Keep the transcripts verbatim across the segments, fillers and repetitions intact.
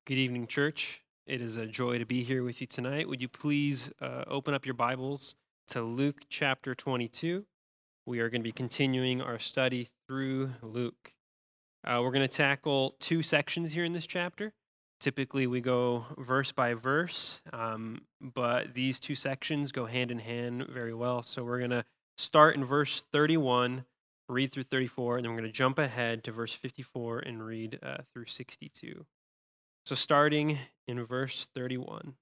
Good evening, church. It is a joy to be here with you tonight. Would you please uh, open up your Bibles to Luke chapter twenty-two? We are going to be continuing our study through Luke. Uh, we're going to tackle two sections here in this chapter. Typically, we go verse by verse, um, but these two sections go hand in hand very well. So we're going to start in verse thirty-one, read through thirty-four, and then we're going to jump ahead to verse fifty-four and read uh, through sixty-two. So starting in verse thirty-one.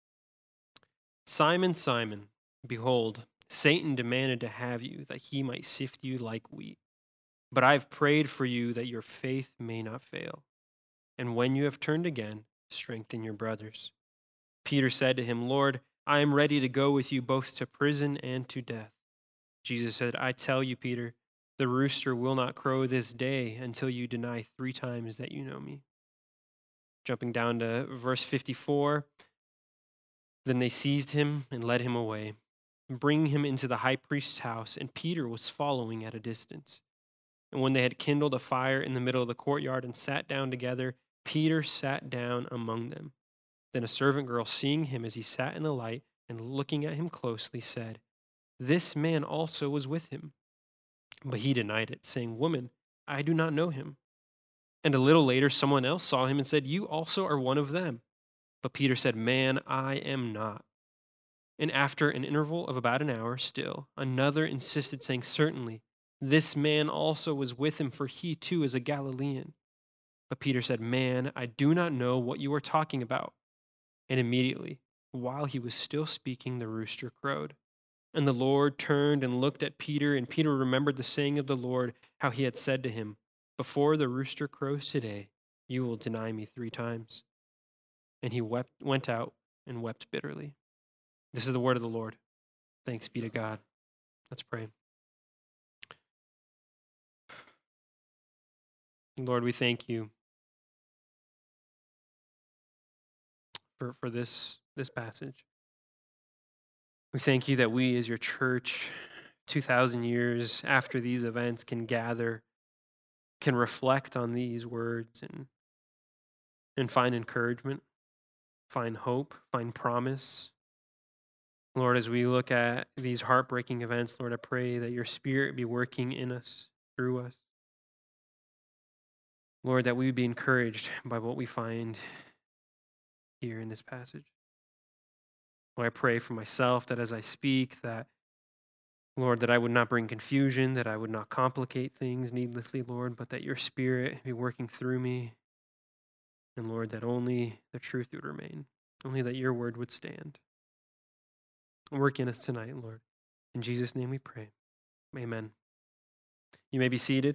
Simon, Simon, behold, Satan demanded to have you, that he might sift you like wheat. But I have prayed for you that your faith may not fail. And when you have turned again, strengthen your brothers. Peter said to him, Lord, I am ready to go with you both to prison and to death. Jesus said, I tell you, Peter, the rooster will not crow this day until you deny three times that you know me. Jumping down to verse fifty-four, then they seized him and led him away, bringing him into the high priest's house, and Peter was following at a distance. And when they had kindled a fire in the middle of the courtyard and sat down together, Peter sat down among them. Then a servant girl, seeing him as he sat in the light and looking at him closely, said, This man also was with him. But he denied it, saying, Woman, I do not know him. And a little later, someone else saw him and said, You also are one of them. But Peter said, Man, I am not. And after an interval of about an hour still, another insisted, saying, Certainly, this man also was with him, for he too is a Galilean. But Peter said, Man, I do not know what you are talking about. And immediately, while he was still speaking, the rooster crowed. And the Lord turned and looked at Peter, and Peter remembered the saying of the Lord, how he had said to him, Before the rooster crows today, you will deny me three times. And he wept, went out and wept bitterly. This is the word of the Lord. Thanks be to God. Let's pray. Lord, we thank you for, for this, this passage. We thank you that we as your church, two thousand years after these events, can gather, can reflect on these words and, and find encouragement, find hope, find promise. Lord, as we look at these heartbreaking events, Lord, I pray that your Spirit be working in us, through us. Lord, that we would be encouraged by what we find here in this passage. Lord, I pray for myself that as I speak, that, Lord, that I would not bring confusion, that I would not complicate things needlessly, Lord, but that your Spirit be working through me. And Lord, that only the truth would remain, only that your word would stand. Work in us tonight, Lord. In Jesus' name we pray. Amen. You may be seated.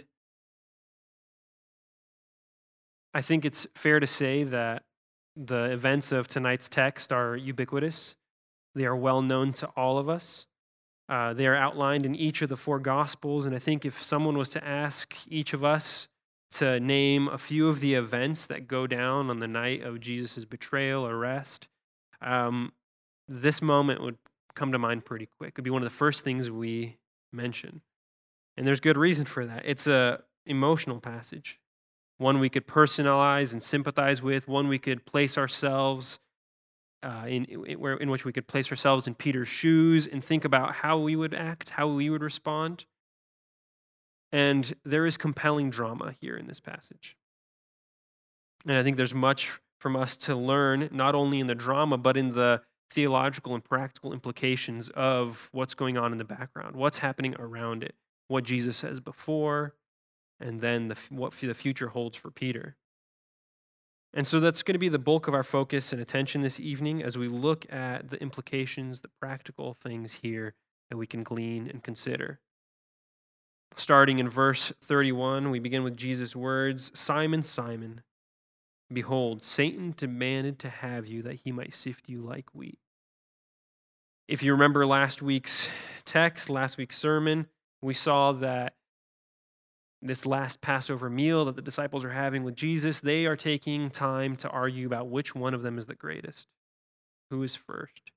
I think it's fair to say that the events of tonight's text are ubiquitous. They are well known to all of us. Uh, they are outlined in each of the four Gospels, and I think if someone was to ask each of us to name a few of the events that go down on the night of Jesus' betrayal, arrest, um, this moment would come to mind pretty quick. It'd be one of the first things we mention. And there's good reason for that. It's a emotional passage, one we could personalize and sympathize with, one we could place ourselves uh, in, in, in which we could place ourselves in Peter's shoes and think about how we would act, how we would respond. And there is compelling drama here in this passage. And I think there's much from us to learn, not only in the drama, but in the theological and practical implications of what's going on in the background, what's happening around it, what Jesus says before, and then the, what the future holds for Peter. And so that's going to be the bulk of our focus and attention this evening as we look at the implications, the practical things here that we can glean and consider. Starting in verse thirty-one, we begin with Jesus' words, Simon, Simon, behold, Satan demanded to have you that he might sift you like wheat. If you remember last week's text, last week's sermon, we saw that this last Passover meal that the disciples are having with Jesus, they are taking time to argue about which one of them is the greatest, who is first.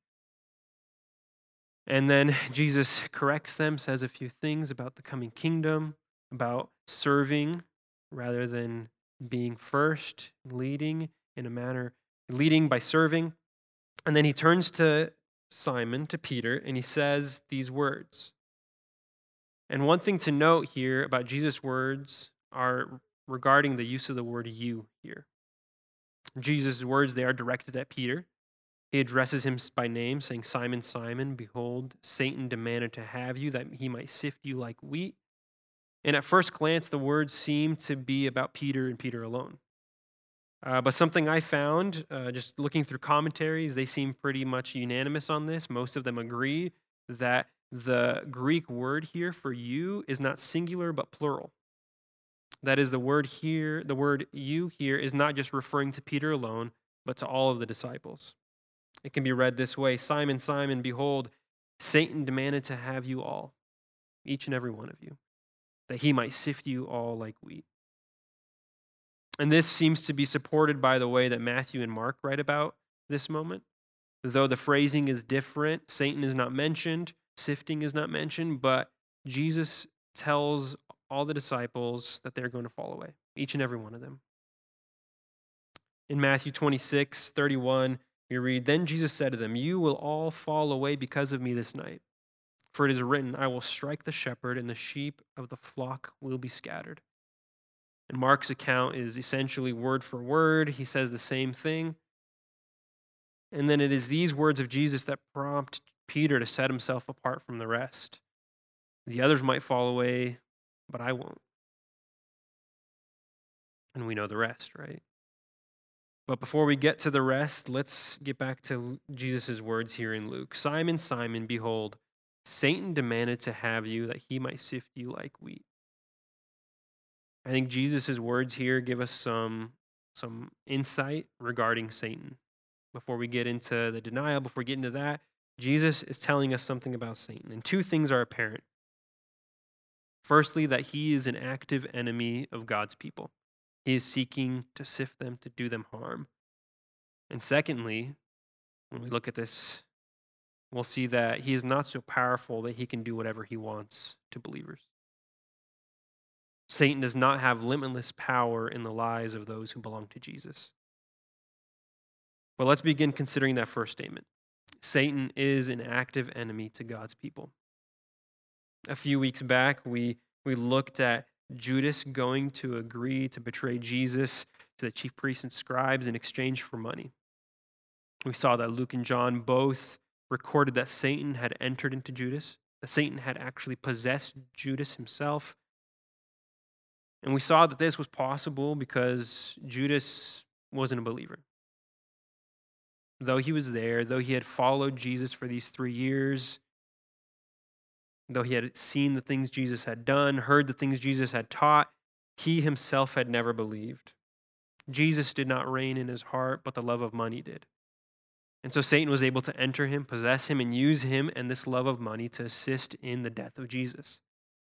And then Jesus corrects them, says a few things about the coming kingdom, about serving rather than being first, leading, in a manner, leading by serving. And then he turns to Simon, to Peter, and he says these words. And one thing to note here about Jesus' words are regarding the use of the word you here. Jesus' words, they are directed at Peter. He addresses him by name, saying, Simon, Simon, behold, Satan demanded to have you that he might sift you like wheat. And at first glance, the words seem to be about Peter and Peter alone. Uh, but something I found, uh, just looking through commentaries, they seem pretty much unanimous on this. Most of them agree that the Greek word here for you is not singular, but plural. That is, the word here, the word you here is not just referring to Peter alone, but to all of the disciples. It can be read this way: Simon, Simon, behold, Satan demanded to have you all, each and every one of you, that he might sift you all like wheat. And this seems to be supported by the way that Matthew and Mark write about this moment. Though the phrasing is different, Satan is not mentioned, sifting is not mentioned, but Jesus tells all the disciples that they're going to fall away, each and every one of them. In Matthew twenty-six, thirty-one, we read, Then Jesus said to them, You will all fall away because of me this night. For it is written, I will strike the shepherd, and the sheep of the flock will be scattered. And Mark's account is essentially word for word. He says the same thing. And then it is these words of Jesus that prompt Peter to set himself apart from the rest. The others might fall away, but I won't. And we know the rest, right? But before we get to the rest, let's get back to Jesus' words here in Luke. Simon, Simon, behold, Satan demanded to have you that he might sift you like wheat. I think Jesus' words here give us some, some insight regarding Satan. Before we get into the denial, before we get into that, Jesus is telling us something about Satan. And two things are apparent. Firstly, that he is an active enemy of God's people. He is seeking to sift them, to do them harm. And secondly, when we look at this, we'll see that he is not so powerful that he can do whatever he wants to believers. Satan does not have limitless power in the lives of those who belong to Jesus. But let's begin considering that first statement. Satan is an active enemy to God's people. A few weeks back, we, we looked at Judas going to agree to betray Jesus to the chief priests and scribes in exchange for money. We saw that Luke and John both recorded that Satan had entered into Judas, that Satan had actually possessed Judas himself. And we saw that this was possible because Judas wasn't a believer. Though he was there, though he had followed Jesus for these three years, though he had seen the things Jesus had done, heard the things Jesus had taught, he himself had never believed. Jesus did not reign in his heart, but the love of money did. And so Satan was able to enter him, possess him, and use him and this love of money to assist in the death of Jesus.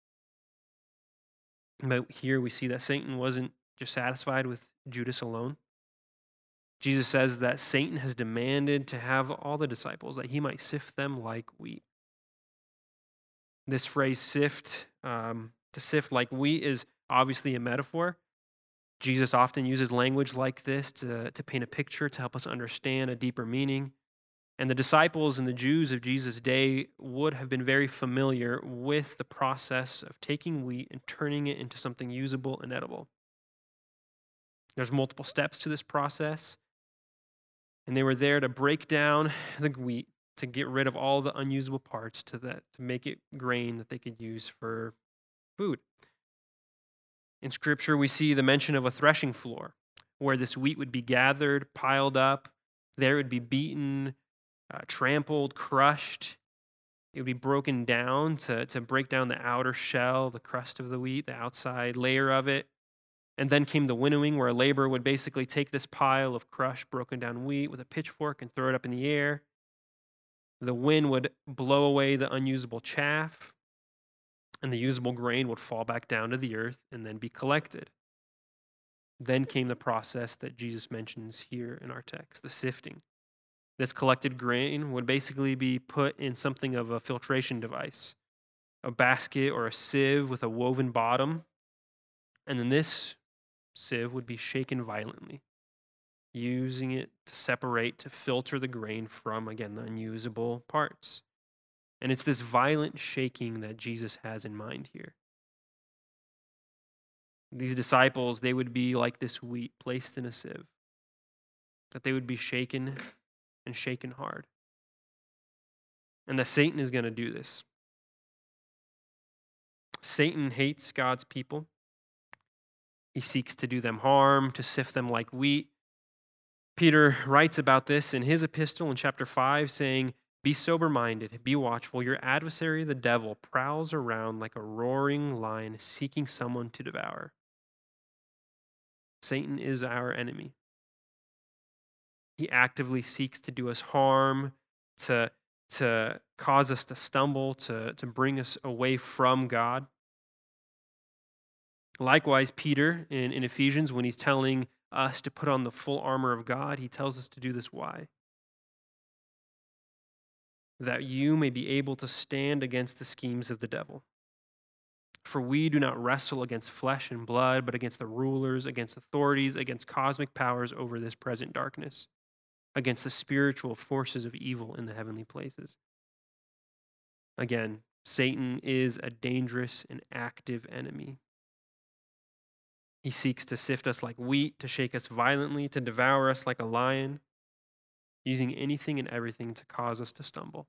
But here we see that Satan wasn't just satisfied with Judas alone. Jesus says that Satan has demanded to have all the disciples, that he might sift them like wheat. This phrase, sift, um, to sift like wheat, is obviously a metaphor. Jesus often uses language like this to, to paint a picture, to help us understand a deeper meaning. And the disciples and the Jews of Jesus' day would have been very familiar with the process of taking wheat and turning it into something usable and edible. There's multiple steps to this process, and they were there to break down the wheat, to get rid of all the unusable parts, to that to make it grain that they could use for food. In Scripture, we see the mention of a threshing floor, where this wheat would be gathered, piled up. There it would be beaten, uh, trampled, crushed. It would be broken down to, to break down the outer shell, the crust of the wheat, the outside layer of it. And then came the winnowing, where a laborer would basically take this pile of crushed, broken down wheat with a pitchfork and throw it up in the air. The wind would blow away the unusable chaff, and the usable grain would fall back down to the earth and then be collected. Then came the process that Jesus mentions here in our text, the sifting. This collected grain would basically be put in something of a filtration device, a basket or a sieve with a woven bottom, and then this sieve would be shaken violently. using it to separate, to filter the grain from, again, the unusable parts. And it's this violent shaking that Jesus has in mind here. These disciples, they would be like this wheat placed in a sieve, that they would be shaken and shaken hard. And that Satan is going to do this. Satan hates God's people. He seeks to do them harm, to sift them like wheat. Peter writes about this in his epistle in chapter five, saying, "Be sober-minded, be watchful. Your adversary, the devil, prowls around like a roaring lion, seeking someone to devour." Satan is our enemy. He actively seeks to do us harm, to, to cause us to stumble, to, to bring us away from God. Likewise, Peter in, in Ephesians, when he's telling us to put on the full armor of God, he tells us to do this. Why? That you may be able to stand against the schemes of the devil. For we do not wrestle against flesh and blood, but against the rulers, against authorities, against cosmic powers over this present darkness, against the spiritual forces of evil in the heavenly places. Again, Satan is a dangerous and active enemy. He seeks to sift us like wheat, to shake us violently, to devour us like a lion, using anything and everything to cause us to stumble.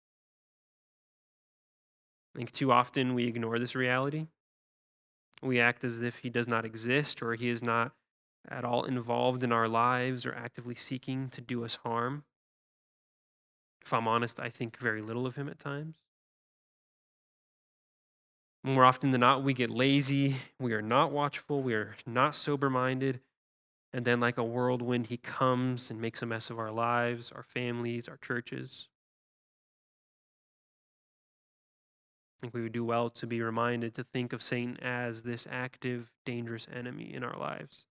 I think too often we ignore this reality. We act as if he does not exist, or he is not at all involved in our lives or actively seeking to do us harm. If I'm honest, I think very little of him at times. More often than not, we get lazy, we are not watchful, we are not sober-minded, and then like a whirlwind, he comes and makes a mess of our lives, our families, our churches. I think we would do well to be reminded to think of Satan as this active, dangerous enemy in our lives.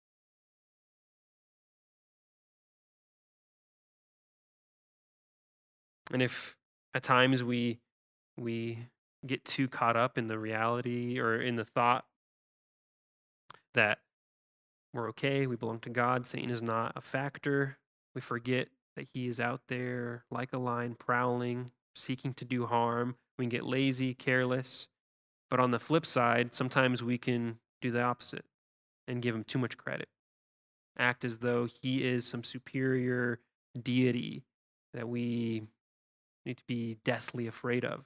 And if at times we we get too caught up in the reality or in the thought that we're okay, we belong to God, Satan is not a factor, we forget that he is out there like a lion prowling, seeking to do harm. We can get lazy, careless. But on the flip side, sometimes we can do the opposite and give him too much credit. Act as though he is some superior deity that we need to be deathly afraid of.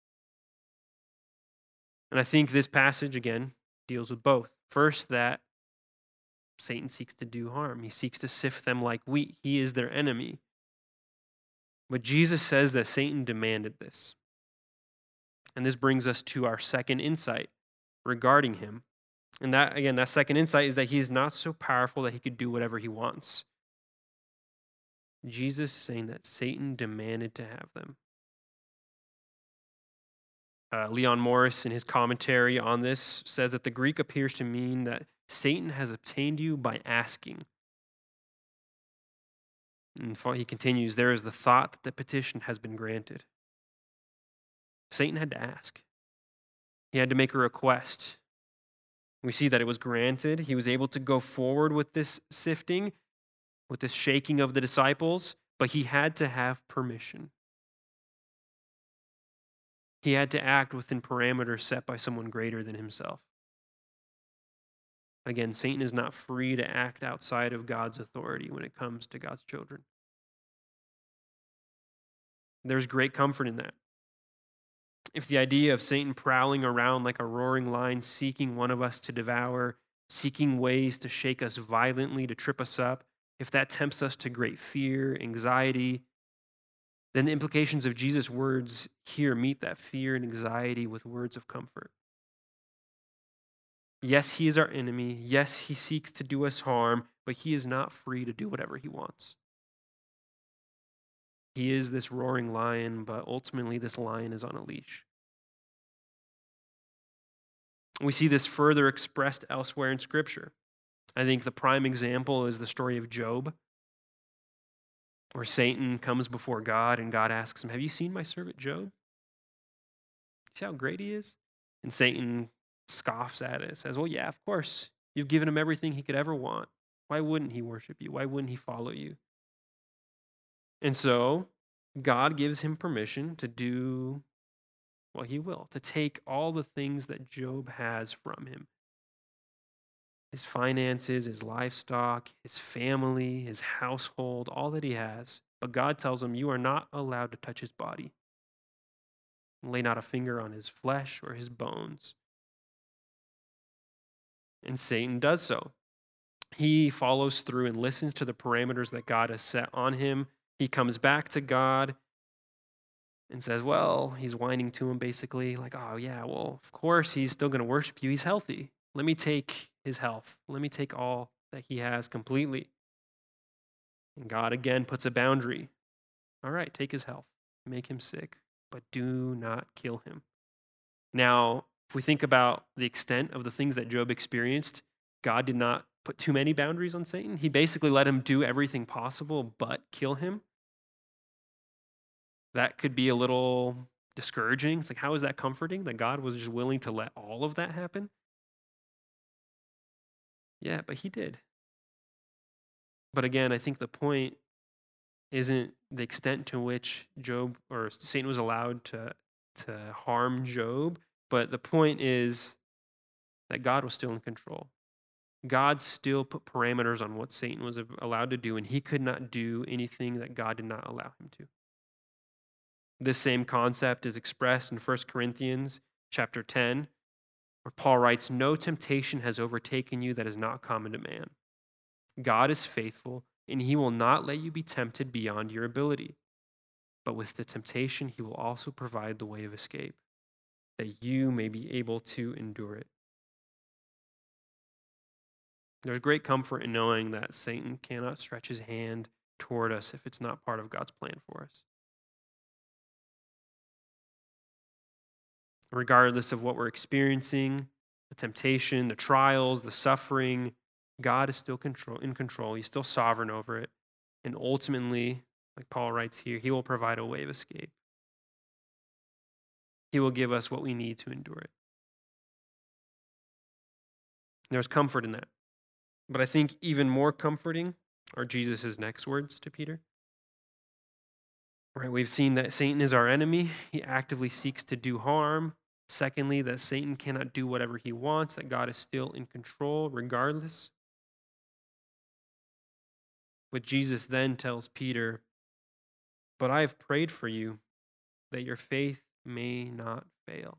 And I think this passage, again, deals with both. First, that Satan seeks to do harm. He seeks to sift them like wheat. He is their enemy. But Jesus says that Satan demanded this. And this brings us to our second insight regarding him. And that, again, that second insight is that he is not so powerful that he could do whatever he wants. Jesus is saying that Satan demanded to have them. Uh, Leon Morris, in his commentary on this, says that the Greek appears to mean that Satan has obtained you by asking. And he continues, there is the thought that the petition has been granted. Satan had to ask. He had to make a request. We see that it was granted. He was able to go forward with this sifting, with this shaking of the disciples, but he had to have permission. He had to act within parameters set by someone greater than himself. Again, Satan is not free to act outside of God's authority when it comes to God's children. There's great comfort in that. If the idea of Satan prowling around like a roaring lion, seeking one of us to devour, seeking ways to shake us violently, to trip us up, if that tempts us to great fear, anxiety, then the implications of Jesus' words here meet that fear and anxiety with words of comfort. Yes, he is our enemy. Yes, he seeks to do us harm, but he is not free to do whatever he wants. He is this roaring lion, but ultimately this lion is on a leash. We see this further expressed elsewhere in Scripture. I think the prime example is the story of Job, where Satan comes before God and God asks him, have you seen my servant Job? See how great he is? And Satan scoffs at it, says, well, yeah, of course. You've given him everything he could ever want. Why wouldn't he worship you? Why wouldn't he follow you? And so God gives him permission to do what he will, to take all the things that Job has from him. His finances, his livestock, his family, his household, all that he has. But God tells him, you are not allowed to touch his body. Lay not a finger on his flesh or his bones. And Satan does so. He follows through and listens to the parameters that God has set on him. He comes back to God and says, well, he's whining to him basically, like, oh yeah, well, of course he's still going to worship you. He's healthy. Let me take his health. Let me take all that he has completely. And God again puts a boundary. All right, take his health, make him sick, but do not kill him. Now, if we think about the extent of the things that Job experienced, God did not put too many boundaries on Satan. He basically let him do everything possible but kill him. That could be a little discouraging. It's like, how is that comforting that God was just willing to let all of that happen? Yeah, but he did. But again, I think the point isn't the extent to which Job or Satan was allowed to, to harm Job, but the point is that God was still in control. God still put parameters on what Satan was allowed to do, and he could not do anything that God did not allow him to. This same concept is expressed in First Corinthians chapter ten, where Paul writes, no temptation has overtaken you that is not common to man. God is faithful, and he will not let you be tempted beyond your ability. But with the temptation, he will also provide the way of escape, that you may be able to endure it. There's great comfort in knowing that Satan cannot stretch his hand toward us if it's not part of God's plan for us. Regardless of what we're experiencing, the temptation, the trials, the suffering, God is still control, in control. He's still sovereign over it. And ultimately, like Paul writes here, he will provide a way of escape. He will give us what we need to endure it. There's comfort in that. But I think even more comforting are Jesus' next words to Peter. Right, we've seen that Satan is our enemy. He actively seeks to do harm. Secondly, that Satan cannot do whatever he wants, that God is still in control regardless. But Jesus then tells Peter, but I have prayed for you that your faith may not fail.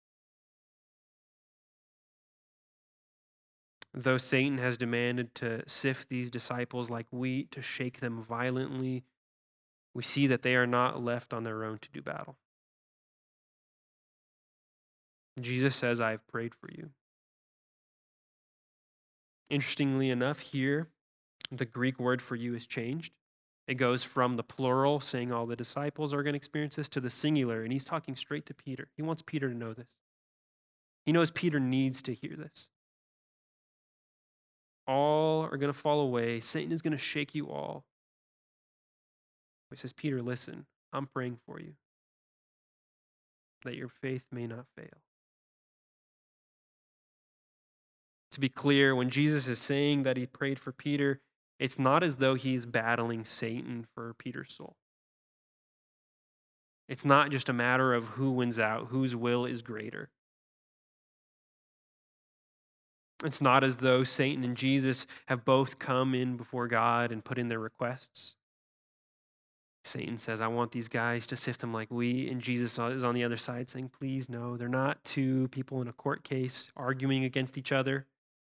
Though Satan has demanded to sift these disciples like wheat, to shake them violently, we see that they are not left on their own to do battle. Jesus says, I have prayed for you. Interestingly enough, here, the Greek word for you is changed. It goes from the plural, saying all the disciples are going to experience this, to the singular, and he's talking straight to Peter. He wants Peter to know this. He knows Peter needs to hear this. All are going to fall away. Satan is going to shake you all. He says, Peter, listen, I'm praying for you, that your faith may not fail. To be clear, when Jesus is saying that he prayed for Peter, it's not as though he's battling Satan for Peter's soul. It's not just a matter of who wins out, whose will is greater. It's not as though Satan and Jesus have both come in before God and put in their requests. Satan says, I want these guys to sift them like wheat, and Jesus is on the other side saying, please, no, they're not two people in a court case arguing against each other.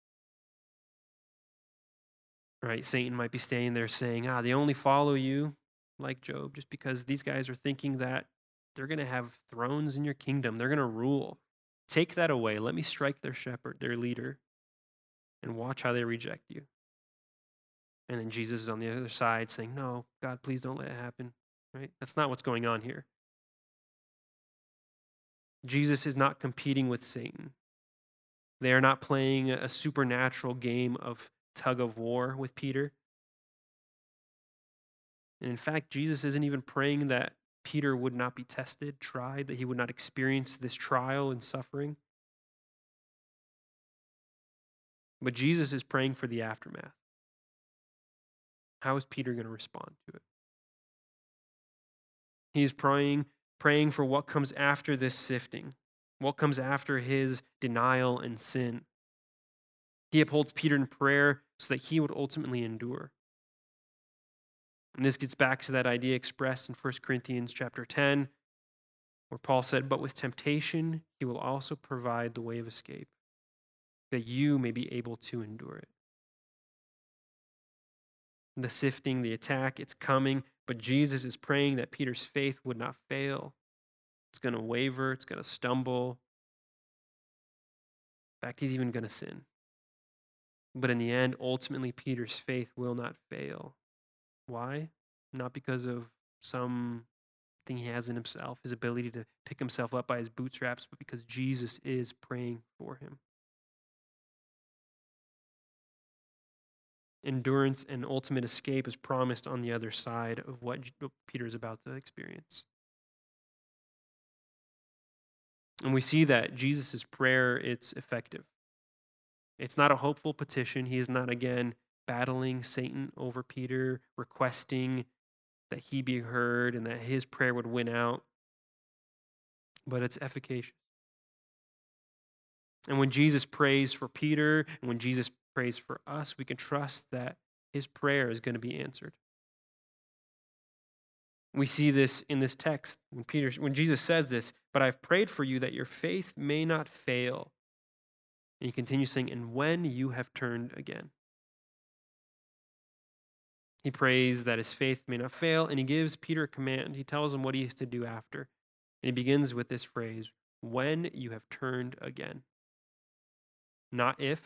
Right? Satan might be standing there saying, ah, they only follow you, like Job, just because these guys are thinking that they're going to have thrones in your kingdom. They're going to rule. Take that away. Let me strike their shepherd, their leader, and watch how they reject you. And then Jesus is on the other side saying, no, God, please don't let it happen. Right? That's not what's going on here. Jesus is not competing with Satan. They are not playing a supernatural game of tug of war with Peter. And in fact, Jesus isn't even praying that Peter would not be tested, tried, that he would not experience this trial and suffering. But Jesus is praying for the aftermath. How is Peter going to respond to it? He's praying, praying for what comes after this sifting, what comes after his denial and sin. He upholds Peter in prayer so that he would ultimately endure. And this gets back to that idea expressed in First Corinthians chapter ten, where Paul said, "But with temptation, he will also provide the way of escape, that you may be able to endure it." The sifting, the attack, it's coming, but Jesus is praying that Peter's faith would not fail. It's going to waver, it's going to stumble. In fact, he's even going to sin. But in the end, ultimately, Peter's faith will not fail. Why? Not because of something he has in himself, his ability to pick himself up by his bootstraps, but because Jesus is praying for him. Endurance and ultimate escape is promised on the other side of what Peter is about to experience. And we see that Jesus' prayer, it's effective. It's not a hopeful petition. He is not, again, battling Satan over Peter, requesting that he be heard and that his prayer would win out. But it's efficacious. And when Jesus prays for Peter, and when Jesus prays for us, we can trust that his prayer is going to be answered. We see this in this text when Peter, when Jesus says this, "But I've prayed for you that your faith may not fail." And he continues saying, "And when you have turned again." He prays that his faith may not fail, and he gives Peter a command. He tells him what he is to do after. And he begins with this phrase, "When you have turned again." Not if,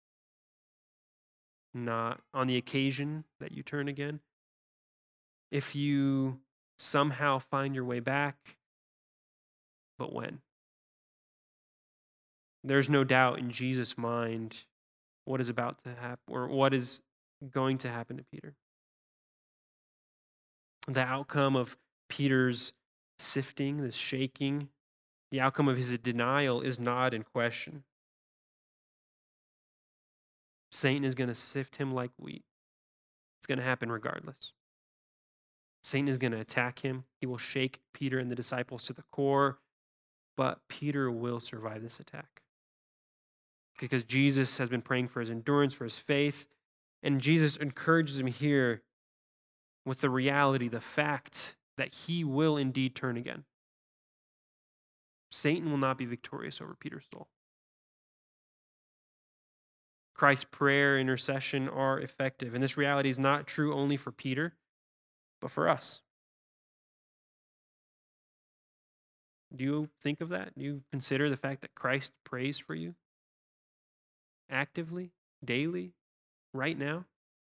not on the occasion that you turn again. If you somehow find your way back, but when. There's no doubt in Jesus' mind what is about to happen, or what is going to happen to Peter. The outcome of Peter's sifting, this shaking, the outcome of his denial is not in question. Satan is going to sift him like wheat. It's going to happen regardless. Satan is going to attack him. He will shake Peter and the disciples to the core, but Peter will survive this attack. Because Jesus has been praying for his endurance, for his faith, and Jesus encourages him here with the reality, the fact that he will indeed turn again. Satan will not be victorious over Peter's soul. Christ's prayer, intercession are effective. And this reality is not true only for Peter, but for us. Do you think of that? Do you consider the fact that Christ prays for you? Actively, daily, right now?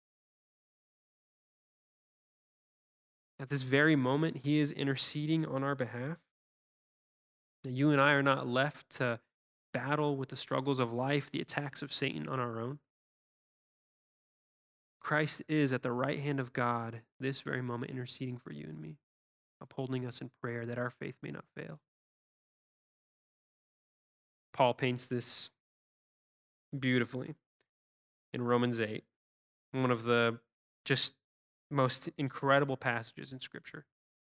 At this very moment, he is interceding on our behalf. You and I are not left to battle with the struggles of life, the attacks of Satan on our own. Christ is at the right hand of God this very moment, interceding for you and me, upholding us in prayer that our faith may not fail. Paul paints this beautifully in Romans eight, one of the just most incredible passages in Scripture,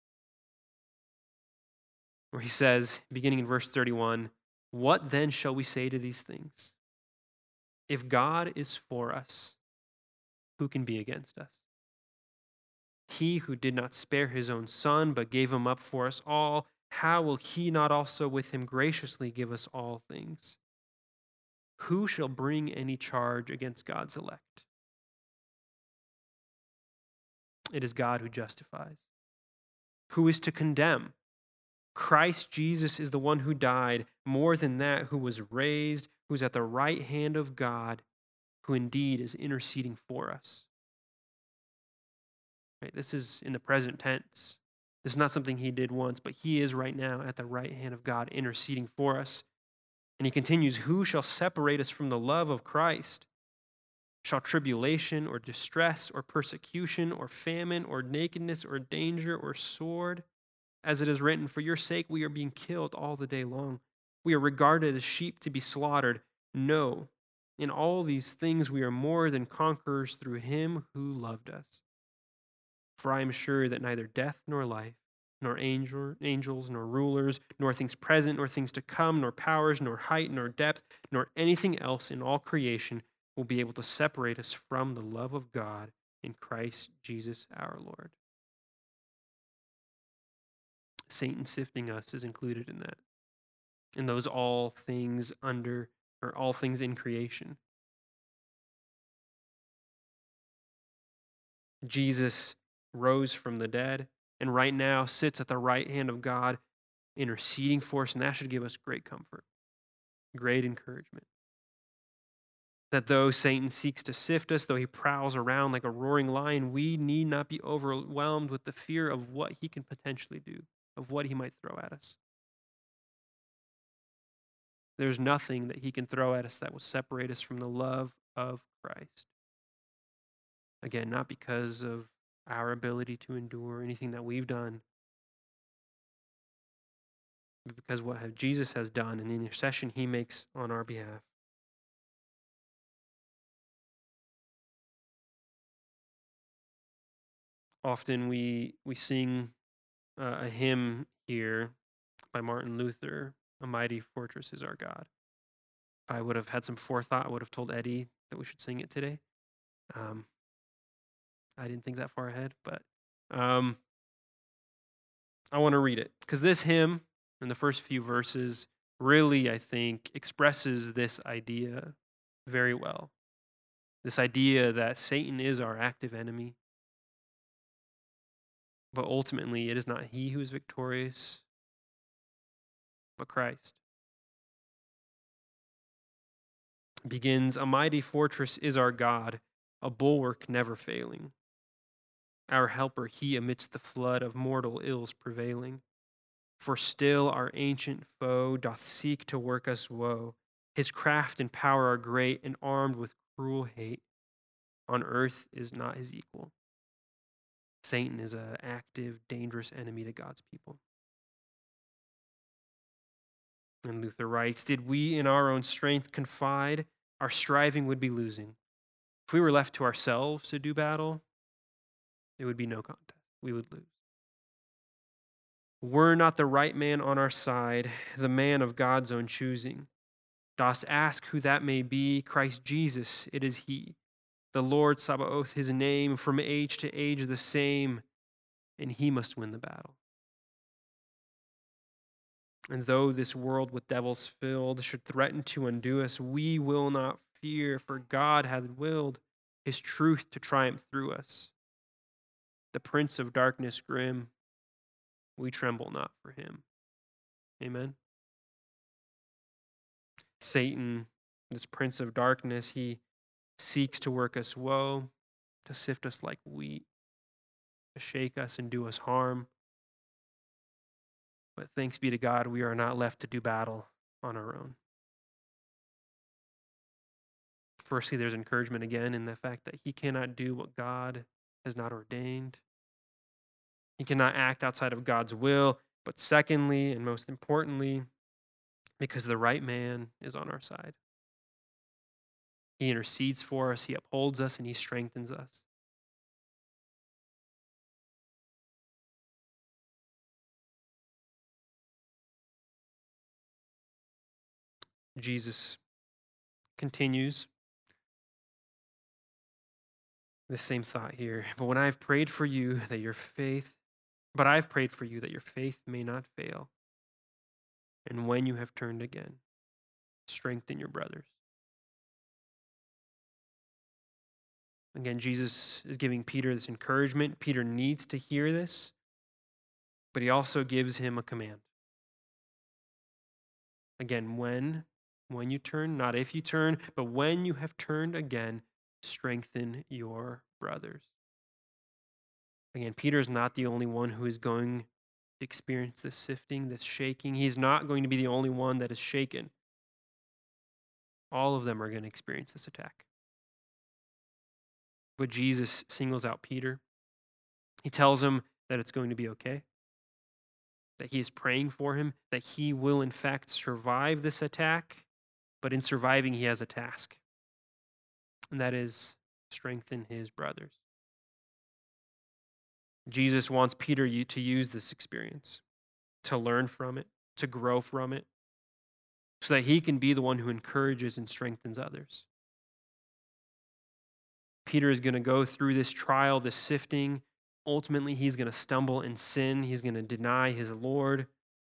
where he says, beginning in verse thirty-one, "What then shall we say to these things? If God is for us, who can be against us? He who did not spare his own son, but gave him up for us all, how will he not also with him graciously give us all things? Who shall bring any charge against God's elect? It is God who justifies. Who is to condemn? Christ Jesus is the one who died, more than that, who was raised, who is at the right hand of God, who indeed is interceding for us." Right? This is in the present tense. This is not something he did once, but he is right now at the right hand of God interceding for us. And he continues, "Who shall separate us from the love of Christ? Shall tribulation or distress or persecution or famine or nakedness or danger or sword? As it is written, for your sake we are being killed all the day long. We are regarded as sheep to be slaughtered. No, in all these things we are more than conquerors through him who loved us. For I am sure that neither death nor life, nor angel, angels, nor rulers, nor things present, nor things to come, nor powers, nor height, nor depth, nor anything else in all creation will be able to separate us from the love of God in Christ Jesus our Lord. Satan sifting us is included in that. In those all things under, or all things in creation. Jesus rose from the dead and right now sits at the right hand of God, interceding for us, and that should give us great comfort, great encouragement. That though Satan seeks to sift us, though he prowls around like a roaring lion, we need not be overwhelmed with the fear of what he can potentially do, of what he might throw at us. There's nothing that he can throw at us that will separate us from the love of Christ. Again, not because of our ability to endure anything that we've done, but because what Jesus has done and the intercession he makes on our behalf. Often we we sing uh, a hymn here by Martin Luther, "A Mighty Fortress is Our God." If I would have had some forethought, I would have told Eddie that we should sing it today. Um, I didn't think that far ahead, but um, I want to read it because this hymn in the first few verses really, I think, expresses this idea very well. This idea that Satan is our active enemy, but ultimately it is not he who is victorious, but Christ. It begins, "A mighty fortress is our God, a bulwark never failing. Our helper he amidst the flood of mortal ills prevailing. For still our ancient foe doth seek to work us woe. His craft and power are great, and armed with cruel hate. On earth is not his equal." Satan is an active, dangerous enemy to God's people. And Luther writes, "Did we in our own strength confide, our striving would be losing. If we were left to ourselves to do battle, it would be no contest. We would lose. Were not the right man on our side, the man of God's own choosing? Dost ask who that may be? Christ Jesus, it is he. The Lord Sabaoth, his name, from age to age the same, and he must win the battle. And though this world with devils filled should threaten to undo us, we will not fear, for God hath willed his truth to triumph through us. The prince of darkness grim, we tremble not for him." Amen. Satan, this prince of darkness, he seeks to work us woe, to sift us like wheat, to shake us and do us harm. But thanks be to God, we are not left to do battle on our own. Firstly, there's encouragement again in the fact that he cannot do what God has not ordained. He cannot act outside of God's will. But secondly, and most importantly, because the right man is on our side. He intercedes for us, he upholds us, and he strengthens us. Jesus continues the same thought here. "But when I have prayed for you that your faith, but I have prayed for you that your faith may not fail. And when you have turned again, strengthen your brothers." Again, Jesus is giving Peter this encouragement. Peter needs to hear this, but he also gives him a command. Again, when, when you turn, not if you turn, but when you have turned again, strengthen your brothers. Again, Peter is not the only one who is going to experience this sifting, this shaking. He's not going to be the only one that is shaken. All of them are going to experience this attack. But Jesus singles out Peter. He tells him that it's going to be okay, that he is praying for him, that he will in fact survive this attack, but in surviving he has a task, and that is strengthen his brothers. Jesus wants Peter you to use this experience, to learn from it, to grow from it, so that he can be the one who encourages and strengthens others. Peter is going to go through this trial, this sifting. Ultimately, he's going to stumble in sin. He's going to deny his Lord,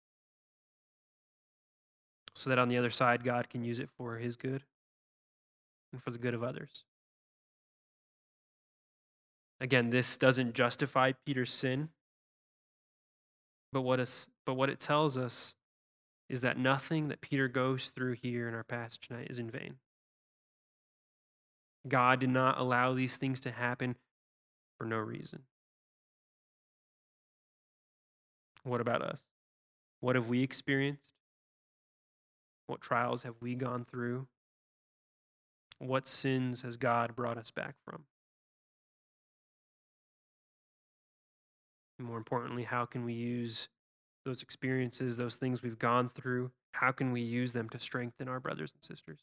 so that on the other side, God can use it for his good and for the good of others. Again, this doesn't justify Peter's sin, but what, is, but what it tells us is that nothing that Peter goes through here in our passage tonight is in vain. God did not allow these things to happen for no reason. What about us? What have we experienced? What trials have we gone through? What sins has God brought us back from? And more importantly, how can we use those experiences, those things we've gone through, how can we use them to strengthen our brothers and sisters?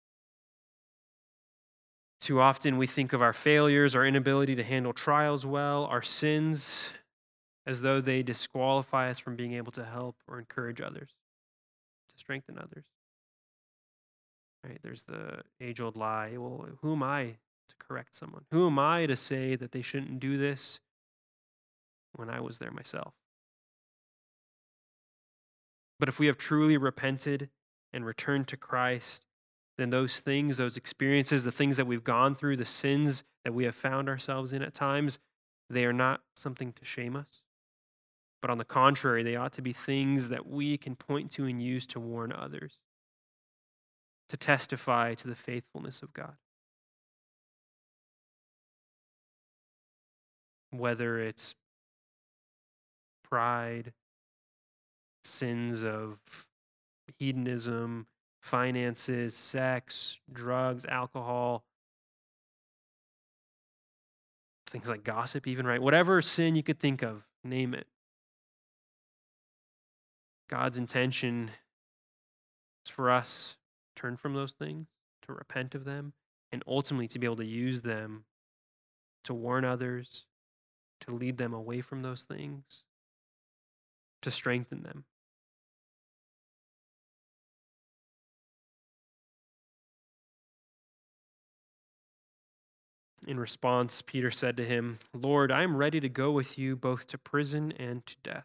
Too often we think of our failures, our inability to handle trials well, our sins, as though they disqualify us from being able to help or encourage others, to strengthen others. Right? There's the age-old lie, well, who am I to correct someone? Who am I to say that they shouldn't do this when I was there myself? But if we have truly repented and returned to Christ, then those things, those experiences, the things that we've gone through, the sins that we have found ourselves in at times, they are not something to shame us. But on the contrary, they ought to be things that we can point to and use to warn others, to testify to the faithfulness of God. Whether it's pride, sins of hedonism, finances, sex, drugs, alcohol, things like gossip even, right? Whatever sin you could think of, name it. God's intention is for us to turn from those things, to repent of them, and ultimately to be able to use them to warn others, to lead them away from those things, to strengthen them. In response, Peter said to him, "Lord, I am ready to go with you both to prison and to death."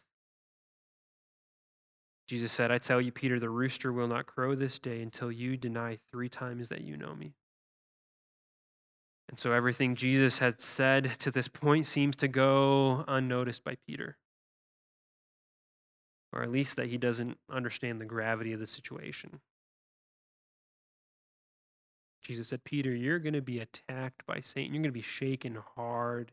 Jesus said, "I tell you, Peter, the rooster will not crow this day until you deny three times that you know me." And so everything Jesus had said to this point seems to go unnoticed by Peter, or at least that he doesn't understand the gravity of the situation. Jesus said, "Peter, you're going to be attacked by Satan. You're going to be shaken hard."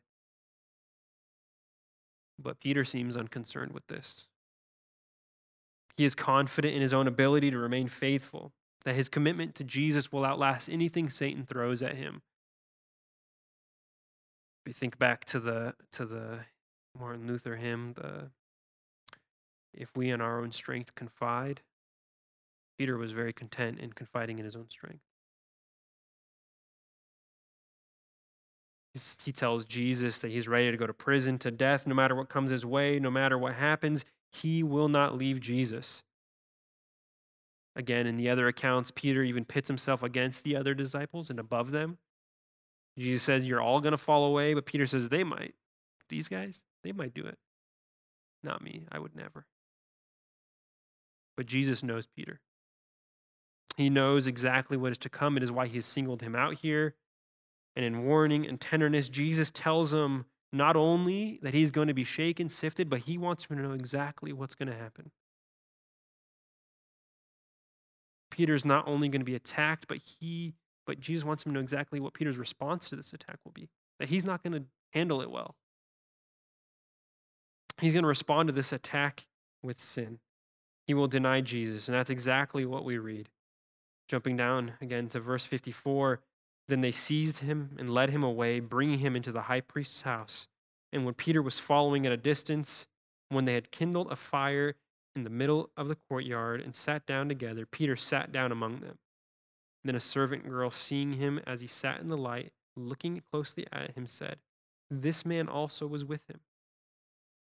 But Peter seems unconcerned with this. He is confident in his own ability to remain faithful, that his commitment to Jesus will outlast anything Satan throws at him. If you think back to the to the Martin Luther hymn, the "If we in our own strength confide," Peter was very content in confiding in his own strength. He tells Jesus that he's ready to go to prison, to death, no matter what comes his way, no matter what happens. He will not leave Jesus. Again, in the other accounts, Peter even pits himself against the other disciples and above them. Jesus says, "You're all going to fall away," but Peter says, "They might. These guys, they might do it. Not me. I would never." But Jesus knows Peter. He knows exactly what is to come. It is why he has singled him out here. And in warning and tenderness, Jesus tells him not only that he's going to be shaken, sifted, but he wants him to know exactly what's going to happen. Peter's not only going to be attacked, but he, but Jesus wants him to know exactly what Peter's response to this attack will be. That he's not going to handle it well. He's going to respond to this attack with sin. He will deny Jesus, and that's exactly what we read. Jumping down again to verse fifty-four, "Then they seized him and led him away, bringing him into the high priest's house. And when Peter was following at a distance, when they had kindled a fire in the middle of the courtyard and sat down together, Peter sat down among them. Then a servant girl, seeing him as he sat in the light, looking closely at him, said, 'This man also was with him.'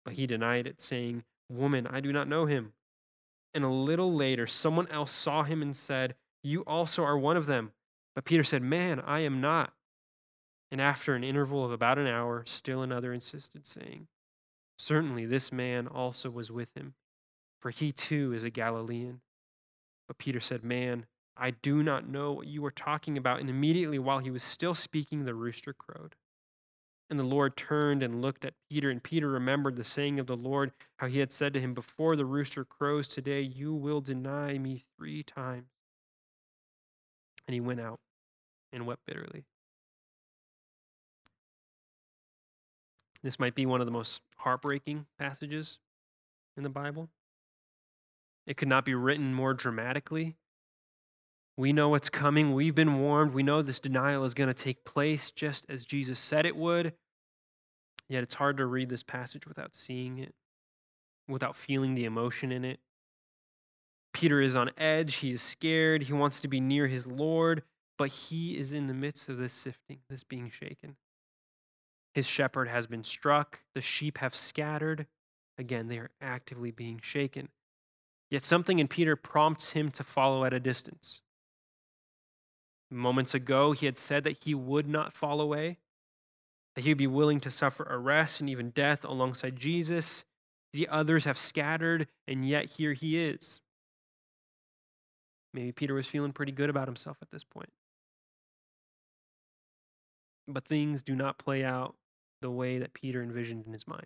But he denied it, saying, "Woman, I do not know him." And a little later, someone else saw him and said, "You also are one of them." But Peter said, "Man, I am not." And after an interval of about an hour, still another insisted, saying, "Certainly this man also was with him, for he too is a Galilean." But Peter said, "Man, I do not know what you are talking about." And immediately while he was still speaking, the rooster crowed. And the Lord turned and looked at Peter, and Peter remembered the saying of the Lord, how he had said to him, "Before the rooster crows today, you will deny me three times." And he went out and wept bitterly. This might be one of the most heartbreaking passages in the Bible. It could not be written more dramatically. We know what's coming. We've been warned. We know this denial is going to take place just as Jesus said it would. Yet it's hard to read this passage without seeing it, without feeling the emotion in it. Peter is on edge. He is scared. He wants to be near his Lord, but he is in the midst of this sifting, this being shaken. His shepherd has been struck. The sheep have scattered. Again, they are actively being shaken. Yet something in Peter prompts him to follow at a distance. Moments ago, he had said that he would not fall away, that he would be willing to suffer arrest and even death alongside Jesus. The others have scattered, and yet here he is. Maybe Peter was feeling pretty good about himself at this point. But things do not play out the way that Peter envisioned in his mind.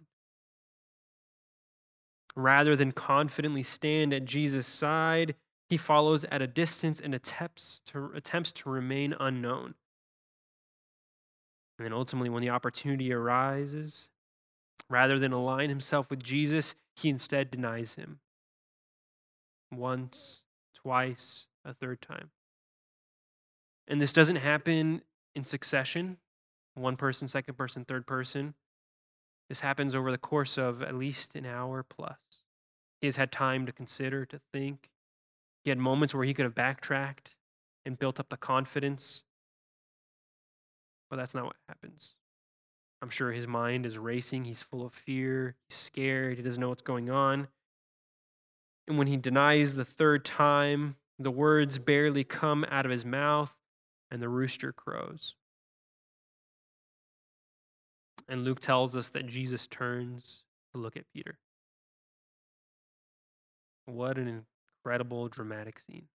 Rather than confidently stand at Jesus' side, he follows at a distance and attempts to, attempts to remain unknown. And then ultimately, when the opportunity arises, rather than align himself with Jesus, he instead denies him. Once, twice, a third time. And this doesn't happen in succession, one person, second person, third person. This happens over the course of at least an hour plus. He has had time to consider, to think. He had moments where he could have backtracked and built up the confidence. But that's not what happens. I'm sure his mind is racing. He's full of fear. He's scared. He doesn't know what's going on. And when he denies the third time, the words barely come out of his mouth, and the rooster crows. And Luke tells us that Jesus turns to look at Peter. What an incredible, dramatic scene.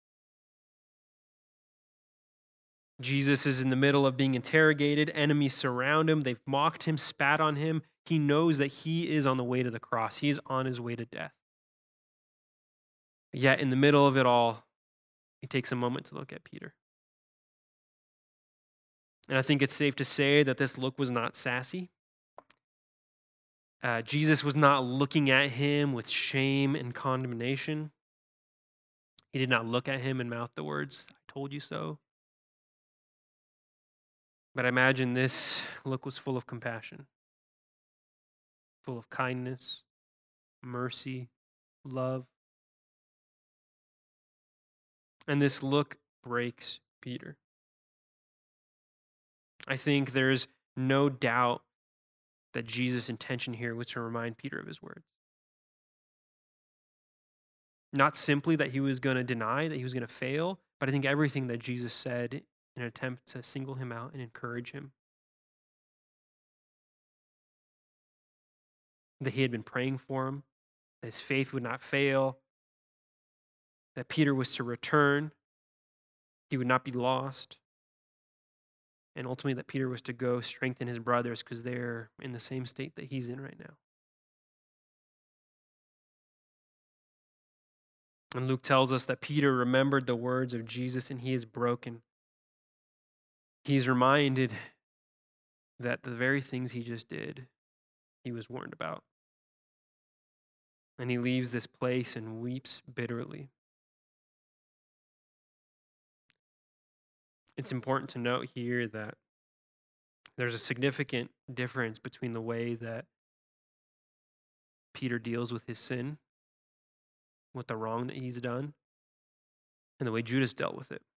Jesus is in the middle of being interrogated. Enemies surround him. They've mocked him, spat on him. He knows that he is on the way to the cross. He is on his way to death. Yet in the middle of it all, he takes a moment to look at Peter. And I think it's safe to say that this look was not sassy. Uh, Jesus was not looking at him with shame and condemnation. He did not look at him and mouth the words, "I told you so." But I imagine this look was full of compassion, full of kindness, mercy, love. And this look breaks Peter. I think there's no doubt that Jesus' intention here was to remind Peter of his words. Not simply that he was going to deny, that he was going to fail, but I think everything that Jesus said in an attempt to single him out and encourage him. That he had been praying for him, that his faith would not fail, that Peter was to return, he would not be lost, and ultimately that Peter was to go strengthen his brothers because they're in the same state that he's in right now. And Luke tells us that Peter remembered the words of Jesus and he is broken. He's reminded that the very things he just did, he was warned about. And he leaves this place and weeps bitterly. It's important to note here that there's a significant difference between the way that Peter deals with his sin, with the wrong that he's done, and the way Judas dealt with it.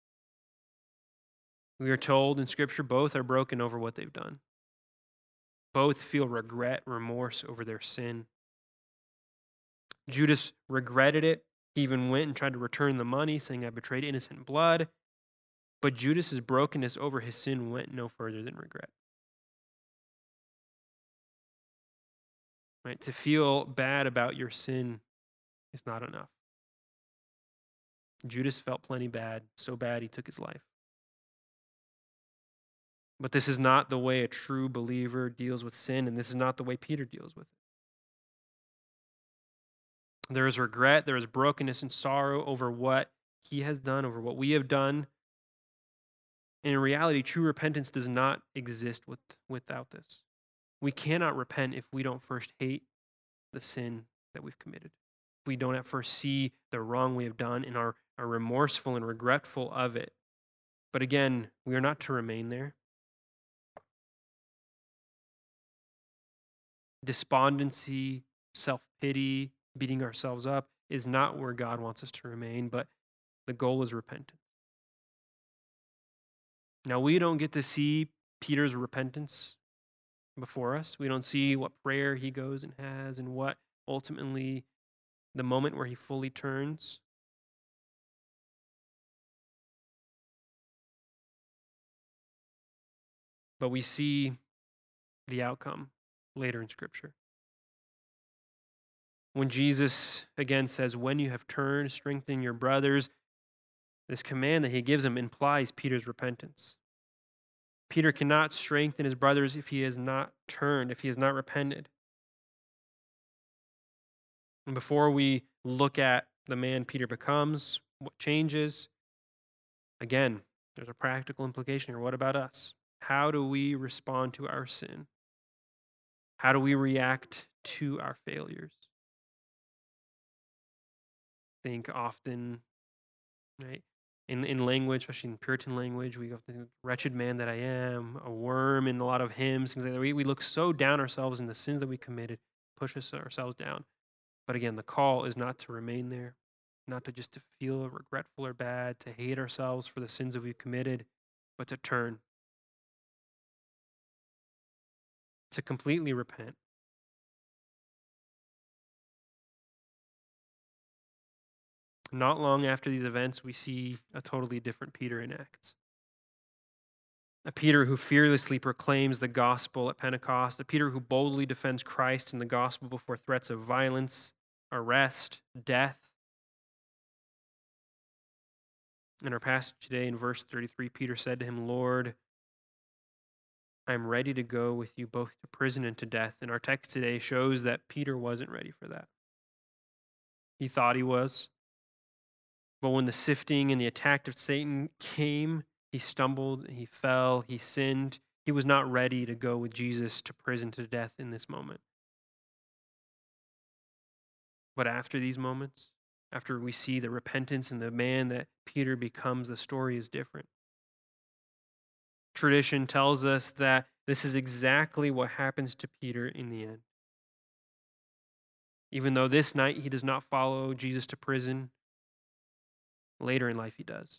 We are told in Scripture both are broken over what they've done. Both feel regret, remorse over their sin. Judas regretted it. He even went and tried to return the money, saying, I betrayed innocent blood. But Judas's brokenness over his sin went no further than regret. Right? To feel bad about your sin is not enough. Judas felt plenty bad, so bad he took his life. But this is not the way a true believer deals with sin, and this is not the way Peter deals with it. There is regret, there is brokenness and sorrow over what he has done, over what we have done. And in reality, true repentance does not exist with, without this. We cannot repent if we don't first hate the sin that we've committed. If we don't at first see the wrong we have done and are, are remorseful and regretful of it. But again, we are not to remain there. Despondency, self-pity, beating ourselves up is not where God wants us to remain, but the goal is repentance. Now, we don't get to see Peter's repentance before us. We don't see what prayer he goes and has and what ultimately the moment where he fully turns. But we see the outcome later in Scripture. When Jesus again says, when you have turned, strengthen your brothers, this command that he gives them implies Peter's repentance. Peter cannot strengthen his brothers if he has not turned, if he has not repented. And before we look at the man Peter becomes, what changes, again, there's a practical implication here. What about us? How do we respond to our sin? How do we react to our failures? Think often, right? In, in language, especially in Puritan language, we often think, wretched man that I am, a worm in a lot of hymns, things like that. We, we look so down ourselves in the sins that we committed, push us ourselves down. But again, the call is not to remain there, not to just to feel regretful or bad, to hate ourselves for the sins that we've committed, but to turn, to completely repent. Not long after these events, we see a totally different Peter in Acts. A Peter who fearlessly proclaims the gospel at Pentecost, a Peter who boldly defends Christ and the gospel before threats of violence, arrest, death. In our passage today, in verse thirty-three, Peter said to him, Lord, I am ready to go with you both to prison and to death. And our text today shows that Peter wasn't ready for that. He thought he was. But when the sifting and the attack of Satan came, he stumbled, he fell, he sinned. He was not ready to go with Jesus to prison, to death in this moment. But after these moments, after we see the repentance and the man that Peter becomes, the story is different. Tradition tells us that this is exactly what happens to Peter in the end. Even though this night he does not follow Jesus to prison, later in life he does.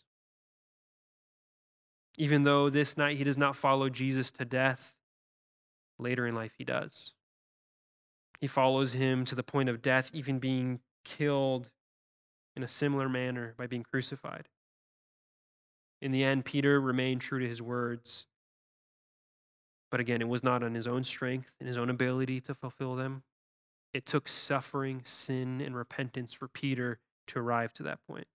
Even though this night he does not follow Jesus to death, later in life he does. He follows him to the point of death, even being killed in a similar manner by being crucified. In the end, Peter remained true to his words. But again, it was not on his own strength and his own ability to fulfill them. It took suffering, sin, and repentance for Peter to arrive to that point.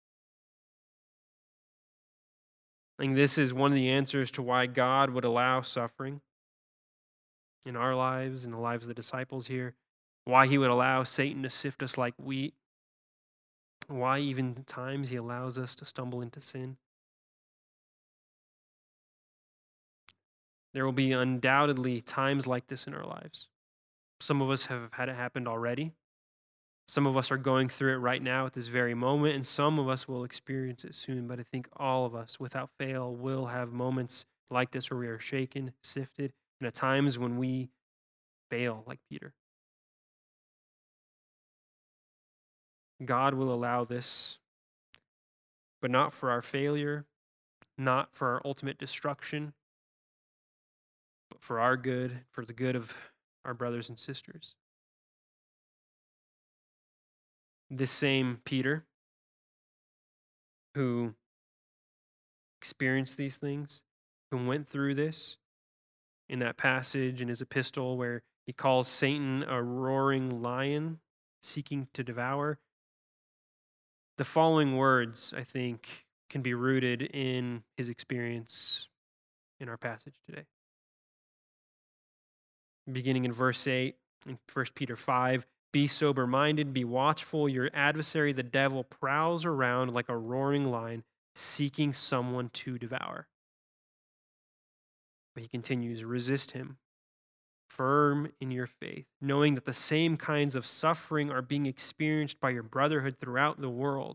I think this is one of the answers to why God would allow suffering in our lives, in the lives of the disciples here, why he would allow Satan to sift us like wheat, why even at times he allows us to stumble into sin. There will be undoubtedly times like this in our lives. Some of us have had it happen already. Some of us are going through it right now at this very moment, and some of us will experience it soon. But I think all of us, without fail, will have moments like this where we are shaken, sifted, and at times when we fail like Peter. God will allow this, but not for our failure, not for our ultimate destruction, but for our good, for the good of our brothers and sisters. This same Peter, who experienced these things, who went through this in that passage in his epistle where he calls Satan a roaring lion seeking to devour, the following words, I think, can be rooted in his experience in our passage today. Beginning in verse eight, in First Peter five, be sober-minded, be watchful. Your adversary, the devil, prowls around like a roaring lion, seeking someone to devour. But he continues, resist him, firm in your faith, knowing that the same kinds of suffering are being experienced by your brotherhood throughout the world.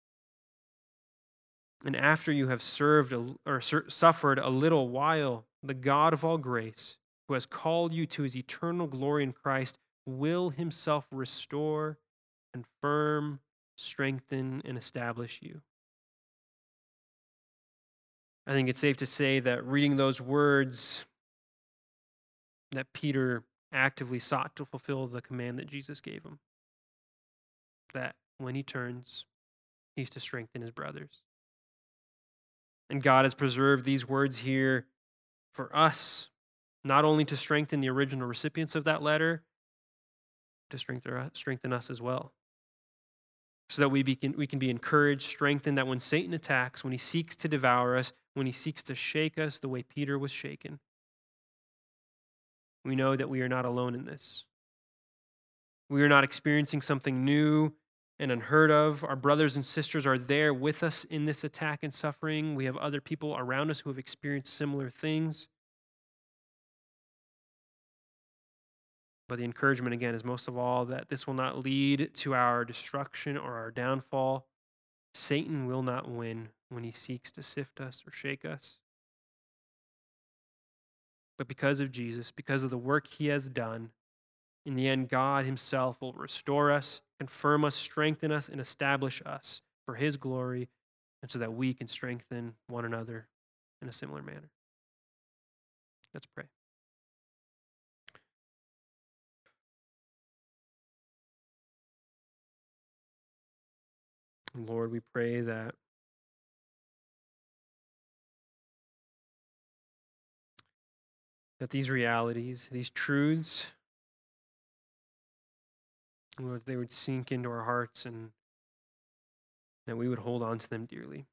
And after you have served a, or sur- suffered a little while, the God of all grace, who has called you to his eternal glory in Christ, will himself restore, confirm, strengthen, and establish you. I think it's safe to say that reading those words, that Peter actively sought to fulfill the command that Jesus gave him. That when he turns, he's to strengthen his brothers. And God has preserved these words here for us, not only to strengthen the original recipients of that letter, to strengthen, strengthen us as well. So that we, be, we can be encouraged, strengthened, that when Satan attacks, when he seeks to devour us, when he seeks to shake us the way Peter was shaken, we know that we are not alone in this. We are not experiencing something new and unheard of. Our brothers and sisters are there with us in this attack and suffering. We have other people around us who have experienced similar things. But the encouragement, again, is most of all that this will not lead to our destruction or our downfall. Satan will not win when he seeks to sift us or shake us. But because of Jesus, because of the work he has done, in the end, God himself will restore us, confirm us, strengthen us, and establish us for his glory, and so that we can strengthen one another in a similar manner. Let's pray. Lord, we pray that that these realities, these truths, Lord, they would sink into our hearts and that we would hold on to them dearly.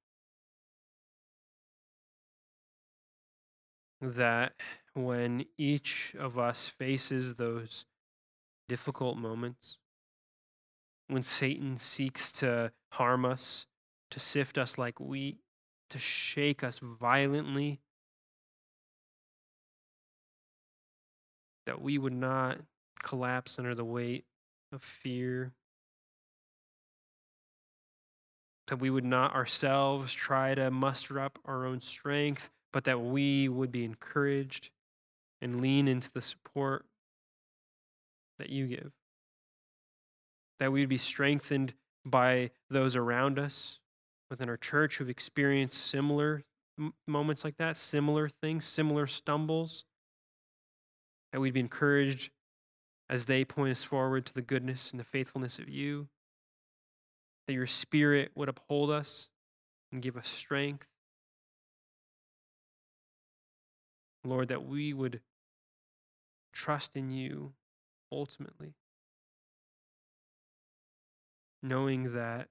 That when each of us faces those difficult moments, when Satan seeks to harm us, to sift us like wheat, to shake us violently, that we would not collapse under the weight of fear, that we would not ourselves try to muster up our own strength, but that we would be encouraged and lean into the support that you give. That we would be strengthened by those around us within our church who've experienced similar m- moments like that, similar things, similar stumbles. That we'd be encouraged as they point us forward to the goodness and the faithfulness of you. That your Spirit would uphold us and give us strength. Lord, that we would trust in you ultimately, knowing that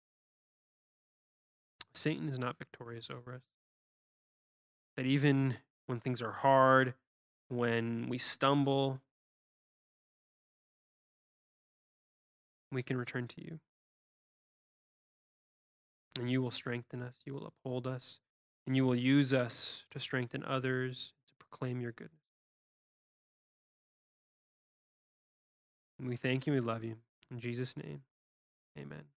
Satan is not victorious over us. That even when things are hard, when we stumble, we can return to you. And you will strengthen us, you will uphold us, and you will use us to strengthen others, to proclaim your goodness. And we thank you, we love you. In Jesus' name, amen.